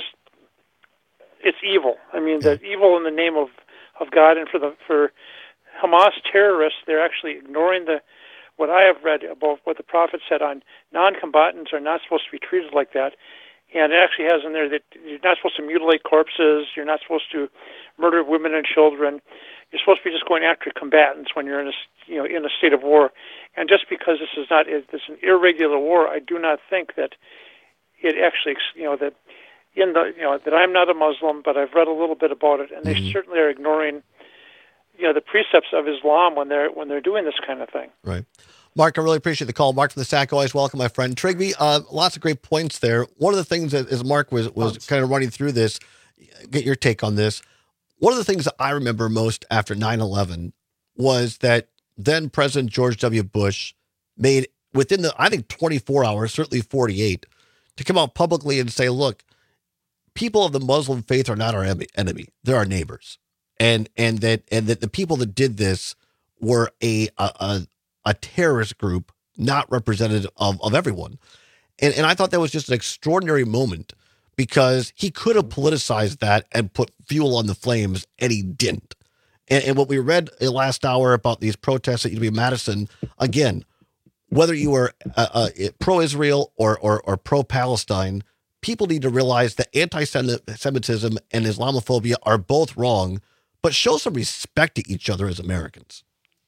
it's evil. The evil in the name of God, and for Hamas terrorists, they're actually ignoring what I have read about what the prophet said on non-combatants are not supposed to be treated like that. And it actually has in there that you're not supposed to mutilate corpses, you're not supposed to murder women and children. You're supposed to be just going after combatants when you're in a state of war. And just because this is an irregular war, I do not think that it actually, that I'm not a Muslim, but I've read a little bit about it, and they certainly are ignoring the precepts of Islam when they're doing this kind of thing. Right. Mark, I really appreciate the call. Mark from the SAC, always welcome, my friend. Trygve, lots of great points there. One of the things that, as Mark was kind of running through this, get your take on this. One of the things that I remember most after 9/11 was that then President George W. Bush made, within 24 hours, certainly 48, to come out publicly and say, look, people of the Muslim faith are not our enemy. They're our neighbors. And that the people that did this were a terrorist group, not representative of everyone. And I thought that was just an extraordinary moment, because he could have politicized that and put fuel on the flames, and he didn't. And what we read in the last hour about these protests at UW-Madison, again, whether you are pro-Israel or pro-Palestine, people need to realize that anti-Semitism and Islamophobia are both wrong, but show some respect to each other as Americans.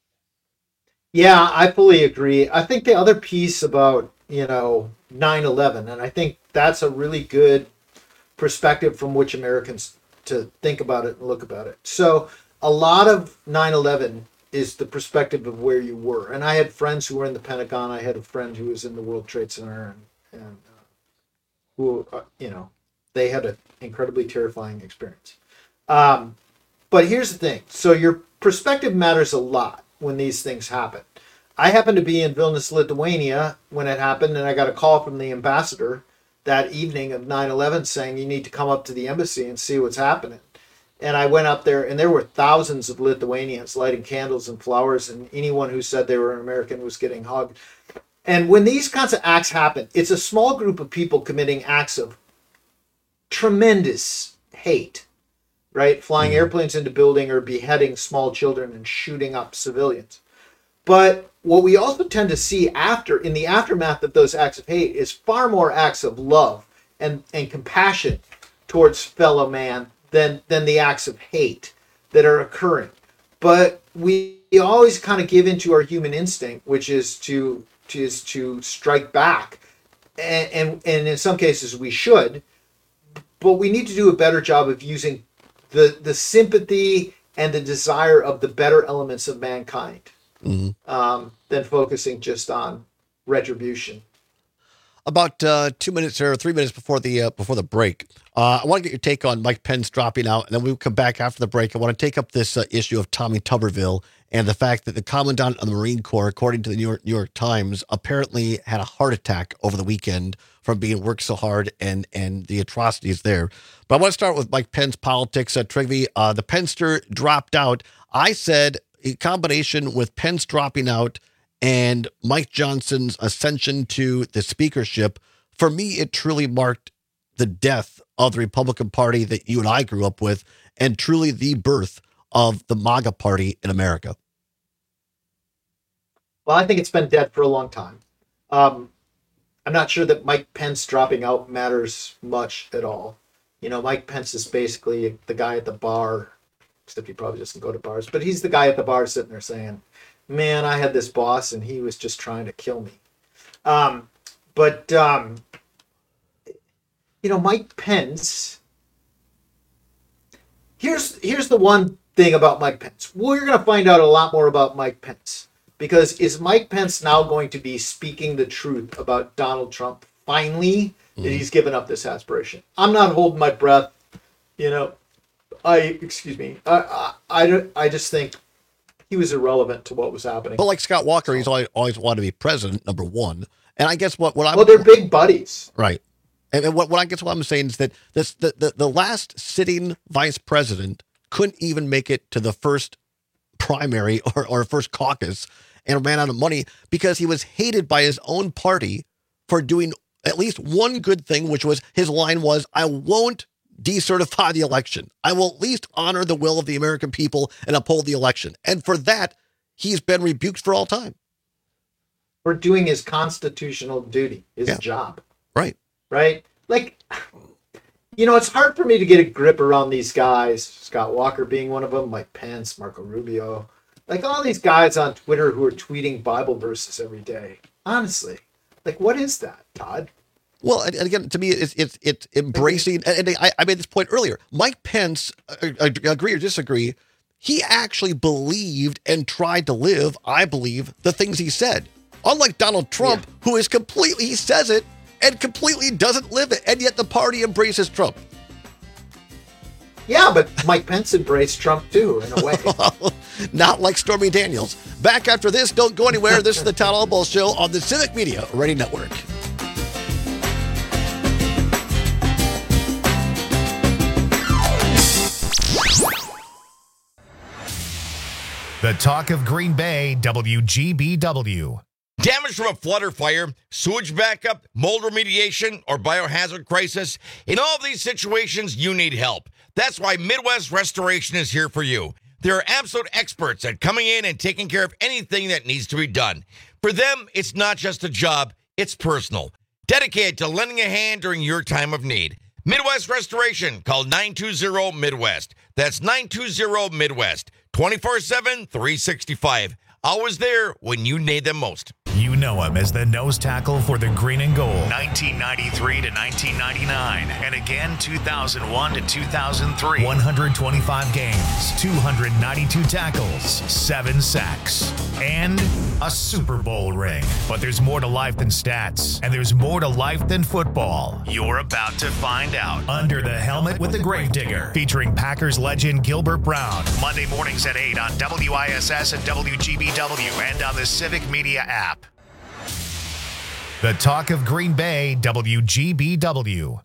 Yeah, I fully agree. I think the other piece about, 9/11, and I think that's a really good perspective from which Americans to think about it and look about it. So a lot of 9/11 is the perspective of where you were. And I had friends who were in the Pentagon. I had a friend who was in the World Trade Center and who, they had an incredibly terrifying experience. But here's the thing. So your perspective matters a lot when these things happen. I happened to be in Vilnius, Lithuania when it happened, and I got a call from the ambassador that evening of 9/11 saying you need to come up to the embassy and see what's happening. And I went up there, and there were thousands of Lithuanians lighting candles and flowers, and anyone who said they were an American was getting hugged. And when these kinds of acts happen, it's a small group of people committing acts of tremendous hate, right? Flying airplanes into building or beheading small children and shooting up civilians. But what we also tend to see in the aftermath of those acts of hate is far more acts of love and compassion towards fellow man than the acts of hate that are occurring. But we always kind of give into our human instinct, which is to strike back. And in some cases we should, but we need to do a better job of using the sympathy and the desire of the better elements of mankind. Than focusing just on retribution. About 2 minutes or 3 minutes before the break, I want to get your take on Mike Pence dropping out, and then we'll come back after the break. I want to take up this issue of Tommy Tuberville and the fact that the Commandant of the Marine Corps, according to the New York Times, apparently had a heart attack over the weekend from being worked so hard and the atrocities there. But I want to start with Mike Pence politics. Trigby, the Penster dropped out. I said, in combination with Pence dropping out and Mike Johnson's ascension to the speakership, for me, it truly marked the death of the Republican Party that you and I grew up with, and truly the birth of the MAGA Party in America. Well, I think it's been dead for a long time. I'm not sure that Mike Pence dropping out matters much at all. Mike Pence is basically the guy at the bar, except he probably doesn't go to bars, but he's the guy at the bar sitting there saying, man, I had this boss and he was just trying to kill me. Mike Pence, here's the one thing about Mike Pence. We're going to find out a lot more about Mike Pence, because is Mike Pence now going to be speaking the truth about Donald Trump finally, that he's given up this aspiration? I'm not holding my breath, I just think he was irrelevant to what was happening. But like Scott Walker, he's always wanted to be president, number one. And I guess they're big buddies. Right. And what I'm saying is that the last sitting vice president couldn't even make it to the first primary or first caucus and ran out of money because he was hated by his own party for doing at least one good thing, which was his line was, I won't decertify the election. I will at least honor the will of the American people and uphold the election. And for that, he's been rebuked for all time. For doing his constitutional duty, his job. Right. Right? Like, it's hard for me to get a grip around these guys. Scott Walker being one of them, Mike Pence, Marco Rubio. Like all these guys on Twitter who are tweeting Bible verses every day. Honestly. Like, what is that, Todd? Well, and again, to me, it's embracing, and I made this point earlier. Mike Pence, agree or disagree, he actually believed and tried to live, I believe, the things he said. Unlike Donald Trump, who is completely, he says it, and completely doesn't live it, and yet the party embraces Trump. Yeah, but Mike Pence embraced Trump too, in a way. Not like Stormy Daniels. Back after this, don't go anywhere. This is the Todd Albaugh Show on the Civic Media Radio Network. The talk of Green Bay, WGBW. Damage from a flood or fire, sewage backup, mold remediation, or biohazard crisis. In all of these situations, you need help. That's why Midwest Restoration is here for you. They're absolute experts at coming in and taking care of anything that needs to be done. For them, it's not just a job, it's personal. Dedicated to lending a hand during your time of need. Midwest Restoration. Call 920-MIDWEST. That's 920-MIDWEST. 24/7, 365. Always there when you need them most. You know him as the nose tackle for the Green and Gold, 1993 to 1999, and again 2001 to 2003. 125 games, 292 tackles, 7 sacks, and a Super Bowl ring. But there's more to life than stats, and there's more to life than football. You're about to find out. Under the Helmet with the Gravedigger, featuring Packers legend Gilbert Brown. Monday mornings at 8 on WISS and WGBW, and on the Civic Media app. The talk of Green Bay, WGBW.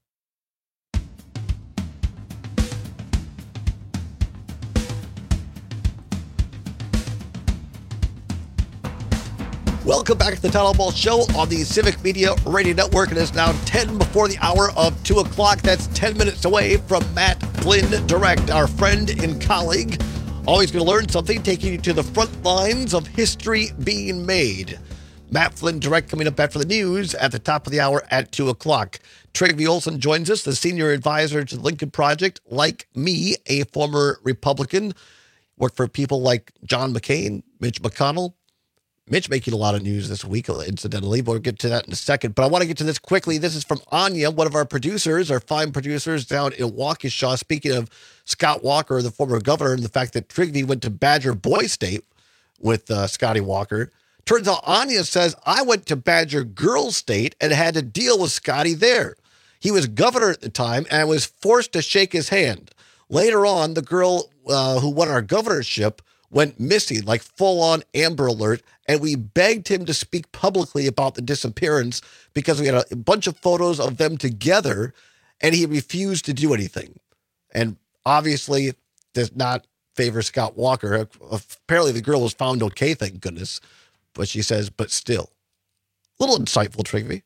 Welcome back to the Town Hall Ball Show on the Civic Media Radio Network. It is now 10 before the hour of 2 o'clock. That's 10 minutes away from Matt Flynn Direct, our friend and colleague. Always going to learn something, taking you to the front lines of history being made. Matt Flynn Direct coming up after the news at the top of the hour at 2 o'clock. Trygve Olsen joins us, the senior advisor to the Lincoln Project. Like me, a former Republican. Worked for people like John McCain, Mitch McConnell. Mitch making a lot of news this week, incidentally, but we'll get to that in a second. But I want to get to this quickly. This is from Anya, one of our producers, our fine producers down in Waukesha. Speaking of Scott Walker, the former governor, and the fact that Trygve went to Badger Boy State with Scotty Walker. Turns out Anya says, I went to Badger Girls State and had to deal with Scotty there. He was governor at the time and was forced to shake his hand. Later on, the girl who won our governorship went missing, like full-on Amber Alert, and we begged him to speak publicly about the disappearance because we had a bunch of photos of them together, and he refused to do anything. And obviously does not favor Scott Walker. Apparently the girl was found okay, thank goodness. But she says, but still. A little insightful, Trygve.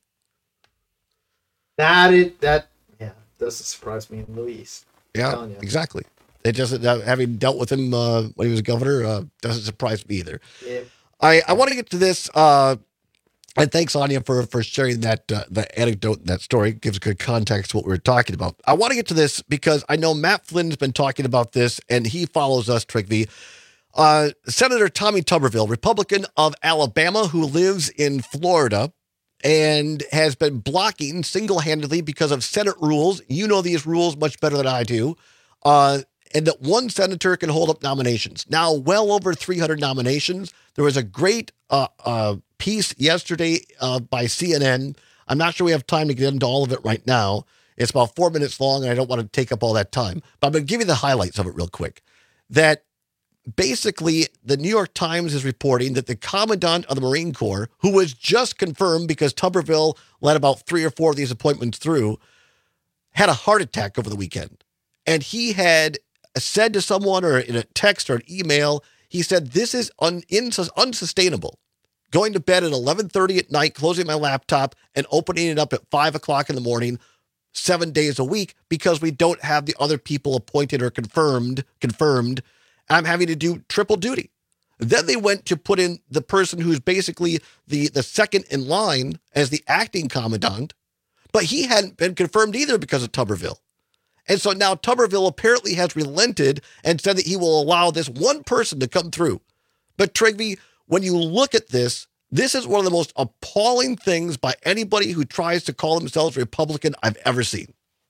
That doesn't surprise me in the least. Yeah, exactly. It doesn't, having dealt with him when he was governor, doesn't surprise me either. Yeah. I want to get to this, and thanks, Anya, for sharing that anecdote and that story. It gives good context to what we were talking about. I want to get to this because I know Matt Flynn's been talking about this, and he follows us, Trygve. Senator Tommy Tuberville, Republican of Alabama, who lives in Florida and has been blocking single-handedly because of Senate rules. You know these rules much better than I do. And that one senator can hold up nominations. Now, well over 300 nominations. There was a great piece yesterday by CNN. I'm not sure we have time to get into all of it right now. It's about 4 minutes long, and I don't want to take up all that time. But I'm going to give you the highlights of it real quick. That basically, the New York Times is reporting that the Commandant of the Marine Corps, who was just confirmed because Tuberville let about 3 or 4 of these appointments through, had a heart attack over the weekend. And he had said to someone, or in a text or an email, he said, this is unsustainable. Going to bed at 11:30 at night, closing my laptop, and opening it up at 5 o'clock in the morning, 7 days a week, because we don't have the other people appointed or confirmed. I'm having to do triple duty. Then they went to put in the person who's basically the second in line as the acting commandant, but he hadn't been confirmed either because of Tuberville. And so now Tuberville apparently has relented and said that he will allow this one person to come through. But Trygve, when you look at this, this is one of the most appalling things by anybody who tries to call themselves Republican I've ever seen.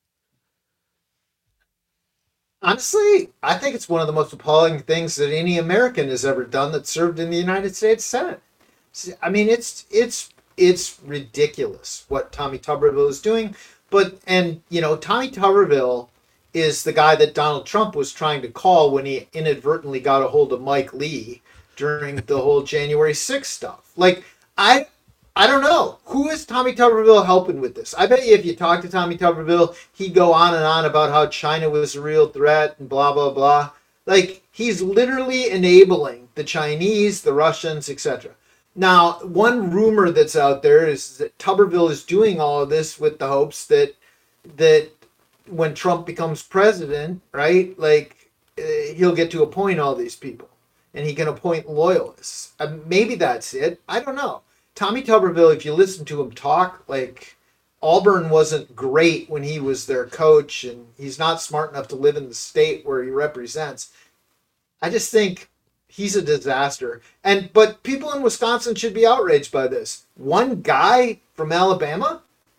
Honestly, I think it's one of the most appalling things that any American has ever done that served in the United States Senate. I mean, it's ridiculous what Tommy Tuberville is doing. Tommy Tuberville is the guy that Donald Trump was trying to call when he inadvertently got a hold of Mike Lee during the whole January 6th stuff. Like, I don't know. Who is Tommy Tuberville helping with this? I bet you if you talk to Tommy Tuberville, he'd go on and on about how China was a real threat and blah, blah, blah. Like, he's literally enabling the Chinese, the Russians, etc. Now, one rumor that's out there is that Tuberville is doing all of this with the hopes that when Trump becomes president, right, like, he'll get to appoint all these people, and he can appoint loyalists. Maybe that's it. I don't know. Tommy Tuberville, if you listen to him talk, like, Auburn wasn't great when he was their coach, and he's not smart enough to live in the state where he represents. I just think he's a disaster. But people in Wisconsin should be outraged by this. One guy from Alabama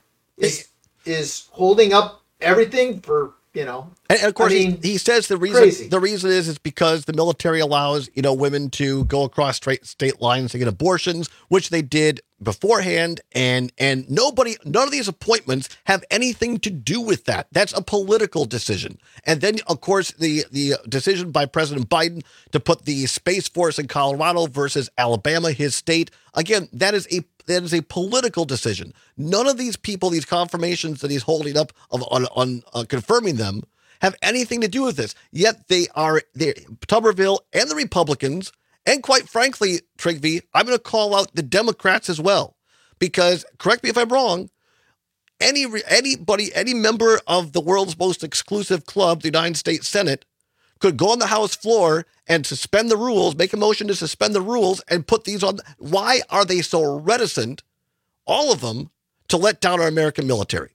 is holding up everything for, And of course, he says the reason is because the military allows women to go across state lines to get abortions, which they did beforehand, and none of these appointments have anything to do with that. That's a political decision. And then, of course, the decision by President Biden to put the Space Force in Colorado versus Alabama, his state, again, that is a political decision. None of these people, these confirmations that he's holding up on confirming them, have anything to do with this. Yet Tuberville and the Republicans, and quite frankly, Trygve, I'm going to call out the Democrats as well, because, correct me if I'm wrong, any member of the world's most exclusive club, the United States Senate, could go on the House floor and suspend the rules, make a motion to suspend the rules and put these on. Why are they so reticent, all of them, to let down our American military?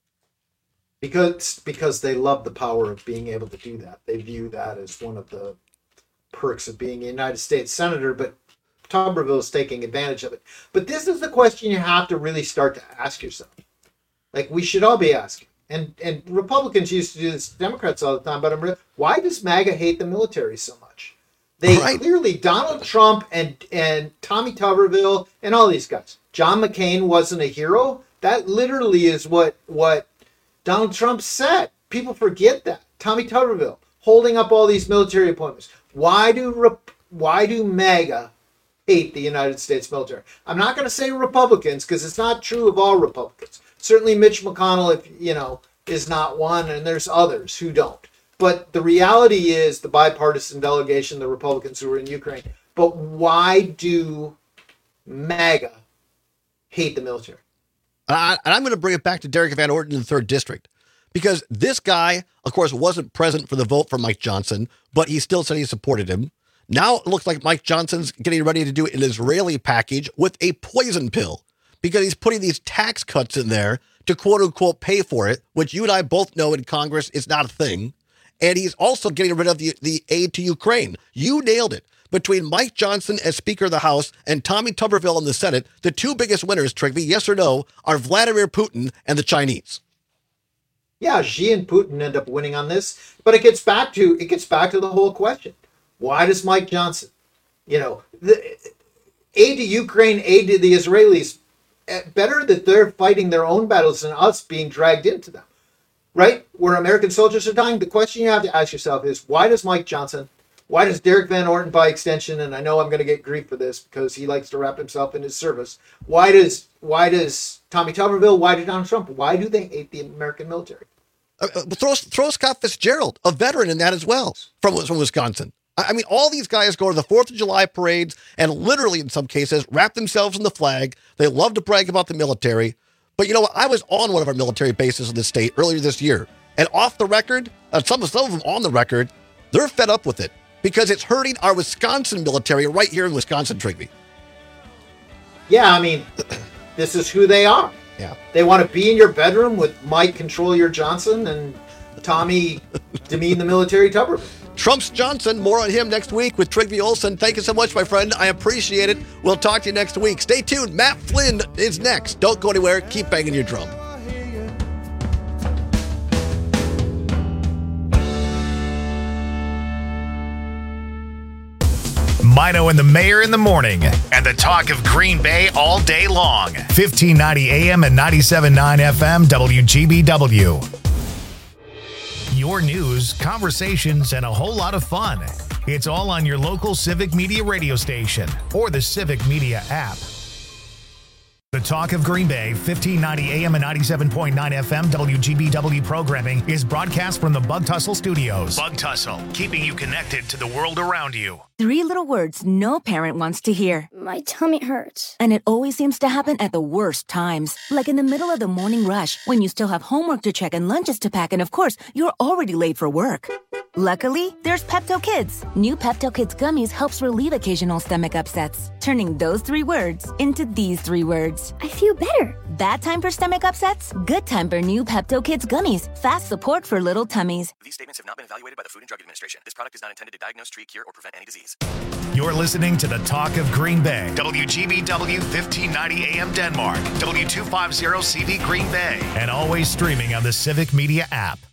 Because they love the power of being able to do that. They view that as one of the perks of being a United States Senator, but Tuberville is taking advantage of it. But this is the question you have to really start to ask yourself. Like, we should all be asking. And Republicans used to do this to Democrats all the time, but why does MAGA hate the military so much? They clearly, Donald Trump and Tommy Tuberville and all these guys. John McCain wasn't a hero. That literally is what Donald Trump said. People forget that. Tommy Tuberville holding up all these military appointments. Why do MAGA hate the United States military? I'm not going to say Republicans, because it's not true of all Republicans. Certainly Mitch McConnell, is not one, and there's others who don't. But the reality is the bipartisan delegation, the Republicans who are in Ukraine. But why do MAGA hate the military? And I'm going to bring it back to Derek Van Orden in the 3rd District, because this guy, of course, wasn't present for the vote for Mike Johnson, but he still said he supported him. Now it looks like Mike Johnson's getting ready to do an Israeli package with a poison pill, because he's putting these tax cuts in there to quote unquote pay for it, which you and I both know in Congress is not a thing. And he's also getting rid of the aid to Ukraine. You nailed it. Between Mike Johnson as Speaker of the House and Tommy Tuberville in the Senate, the two biggest winners, Trygve, yes or no, are Vladimir Putin and the Chinese. Yeah, Xi and Putin end up winning on this, but it gets back to the whole question. Why does Mike Johnson, the aid to Ukraine, aid to the Israelis, better that they're fighting their own battles than us being dragged into them, right? Where American soldiers are dying. The question you have to ask yourself is, why does Mike Johnson, why does Derek Van Orden by extension, and I know I'm going to get grief for this because he likes to wrap himself in his service, why does Tommy Tuberville, why does Donald Trump, why do they hate the American military? Throw Scott Fitzgerald, a veteran in that as well, from Wisconsin. I mean, all these guys go to the 4th of July parades and literally, in some cases, wrap themselves in the flag. They love to brag about the military. But you know what? I was on one of our military bases in the state earlier this year. And off the record, some of them on the record, they're fed up with it because it's hurting our Wisconsin military right here in Wisconsin, Trygve. Yeah, I mean, this is who they are. Yeah. They want to be in your bedroom with Mike Control Your Johnson and Tommy Demean the Military Tuberville. Trump's Johnson, more on him next week with Trygve Olsen. Thank you so much, my friend. I appreciate it. We'll talk to you next week. Stay tuned. Matt Flynn is next. Don't go anywhere. Keep banging your drum. Mino and the Mayor in the morning, and the talk of Green Bay all day long. 1590 AM and 97.9 FM WGBW. Your news, conversations, and a whole lot of fun. It's all on your local Civic Media radio station or the Civic Media app. The Talk of Green Bay, 1590 AM and 97.9 FM WGBW programming is broadcast from the Bug Tussle Studios. Bug Tussle, keeping you connected to the world around you. 3 little words no parent wants to hear. My tummy hurts. And it always seems to happen at the worst times. Like in the middle of the morning rush, when you still have homework to check and lunches to pack, and of course, you're already late for work. Luckily, there's Pepto Kids. New Pepto Kids gummies helps relieve occasional stomach upsets, turning those 3 words into these 3 words. I feel better. Bad time for stomach upsets? Good time for new Pepto Kids gummies. Fast support for little tummies. These statements have not been evaluated by the Food and Drug Administration. This product is not intended to diagnose, treat, cure, or prevent any disease. You're listening to the Talk of Green Bay. WGBW 1590 AM Denmark. W250 CV Green Bay. And always streaming on the Civic Media app.